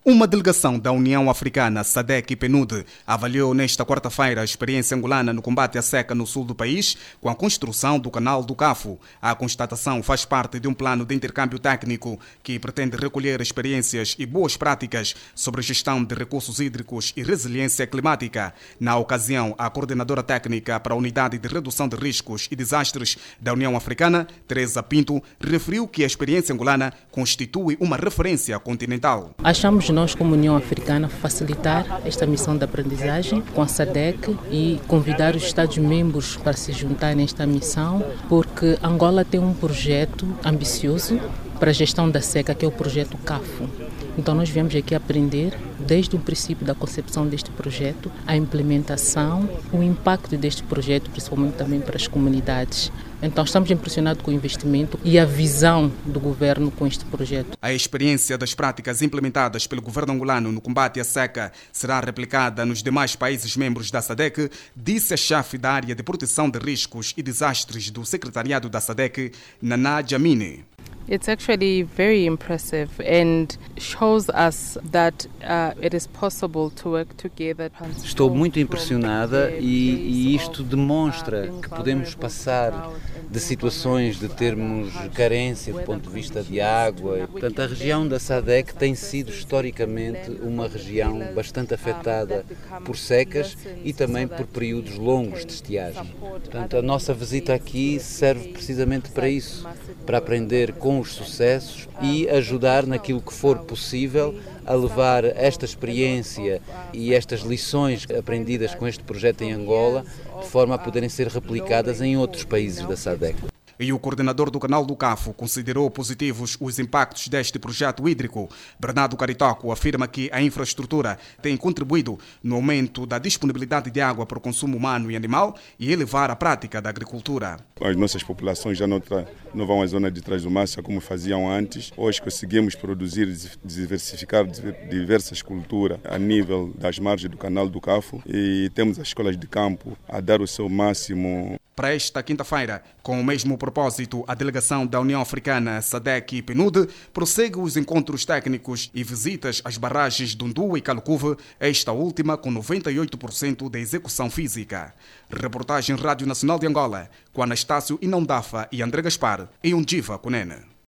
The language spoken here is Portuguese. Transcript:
Uma delegação da União Africana, SADC e PNUD, avaliou nesta quarta-feira a experiência angolana no combate à seca no sul do país, com a construção do canal do Cafo. A constatação faz parte de um plano de intercâmbio técnico que pretende recolher experiências e boas práticas sobre gestão de recursos hídricos e resiliência climática. Na ocasião, a coordenadora técnica para a Unidade de Redução de Riscos e Desastres da União Africana, Teresa Pinto, referiu que a experiência angolana constitui uma referência continental. Achamos nós, como União Africana, facilitar esta missão de aprendizagem com a SADC e convidar os Estados-membros para se juntarem nesta missão, porque Angola tem um projeto ambicioso para a gestão da seca, que é o projeto CAFO. Então nós viemos aqui aprender, desde o princípio da concepção deste projeto, a implementação, o impacto deste projeto, principalmente também para as comunidades. Então estamos impressionados com o investimento e a visão do governo com este projeto. A experiência das práticas implementadas pelo governo angolano no combate à seca será replicada nos demais países membros da SADC, disse a chefe da área de proteção de riscos e desastres do secretariado da SADC, Nana Djamini. It's actually very impressive and shows us that it is possible to work together. Estou muito impressionada e isto demonstra que podemos passar de situações de termos carência do ponto de vista de água. Portanto, a região da SADC tem sido historicamente uma região bastante afetada por secas e também por períodos longos de estiagem. Portanto, a nossa visita aqui serve precisamente para isso, para aprender com os sucessos e ajudar naquilo que for possível a levar esta experiência e estas lições aprendidas com este projeto em Angola de forma a poderem ser replicadas em outros países da SADC. E o coordenador do Canal do Cafo considerou positivos os impactos deste projeto hídrico. Bernardo Caritoco afirma que a infraestrutura tem contribuído no aumento da disponibilidade de água para o consumo humano e animal e elevar a prática da agricultura. As nossas populações já não vão à zona de Trás-do-Massa como faziam antes. Hoje conseguimos produzir e diversificar diversas culturas a nível das margens do Canal do Cafo e temos as escolas de campo a dar o seu máximo. Para esta quinta-feira, com o mesmo propósito, a delegação da União Africana, SADC e PNUD prossegue os encontros técnicos e visitas às barragens de Undu e Calucuve, esta última com 98% da execução física. Reportagem Rádio Nacional de Angola, com Anastácio Inondafa e André Gaspar, em Undiva, Cunene.